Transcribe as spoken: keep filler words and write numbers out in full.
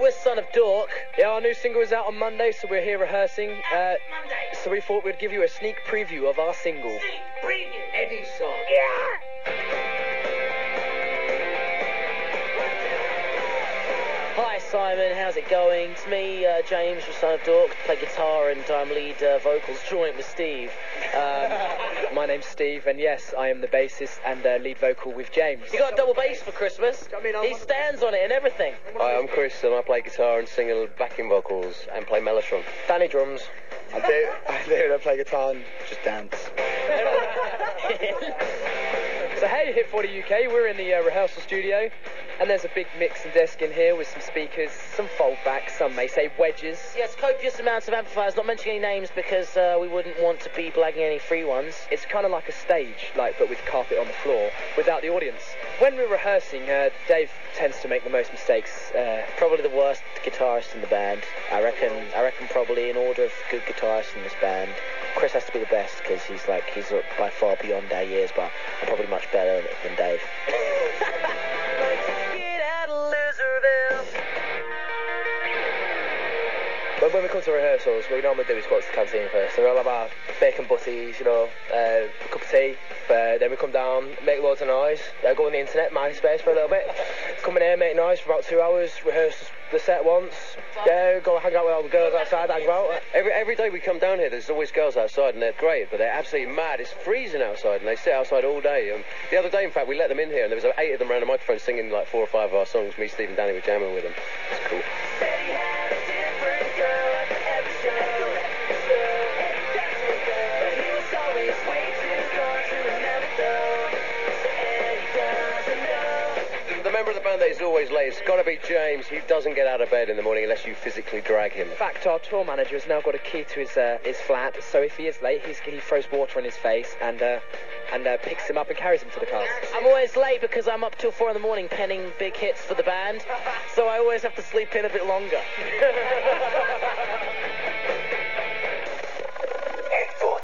we're Son of Dork. Yeah, our new single is out on Monday, so we're here rehearsing. Uh, Monday. So we thought we'd give you a sneak preview of our single. Sneak preview. Eddie's song. Yeah. Hi Simon, how's it going? It's me, uh, James from Son of Dork, play guitar and I'm lead uh, vocals, joint with Steve. Um, my name's Steve, and yes, I am the bassist and uh, lead vocal with James. You got a double bass for Christmas? I mean, I'm he stands on it and everything. Hi, I'm Chris, and I play guitar and sing backing vocals and play mellotron. Danny drums. I do. I do. I play guitar and just dance. So hey, Hit forty U K, we're in the uh, rehearsal studio, and there's a big mixing desk in here with some speakers, some foldbacks, some may say wedges. Yes, copious amounts of amplifiers, not mentioning any names because uh, we wouldn't want to be blagging any free ones. It's kind of like a stage, like but with carpet on the floor, without the audience. When we're rehearsing, uh, Dave tends to make the most mistakes. Uh, probably the worst guitarist in the band. I reckon. I reckon probably in order of good guitarists in this band, Chris has to be the best because he's like he's uh, by far beyond our years, but I'm probably much better than Dave. Get out of Loserville. But when we come to rehearsals, what we normally do is go to the canteen first. So we'll have our bacon butties, you know, uh, a cup of tea. Uh, then we come down, make loads of noise. Uh, go on the internet, MySpace for a little bit. Come in here, make noise for about two hours, rehearse the set once. Yeah, go hang out with all the girls outside, hang about. Every every day we come down here, there's always girls outside, and they're great, but they're absolutely mad. It's freezing outside, and they sit outside all day. Um, the other day, in fact, we let them in here, and there was like, eight of them around the microphone singing like four or five of our songs. Me, Steve, and Danny were jamming with them. It's cool. The member of the band that is always late, it's got to be James. He doesn't get out of bed in the morning unless you physically drag him. In fact, our tour manager has now got a key to his uh, his flat, so if he is late, he's, he throws water in his face and uh, and uh, picks him up and carries him to the car. I'm always late because I'm up till four in the morning penning big hits for the band, so I always have to sleep in a bit longer.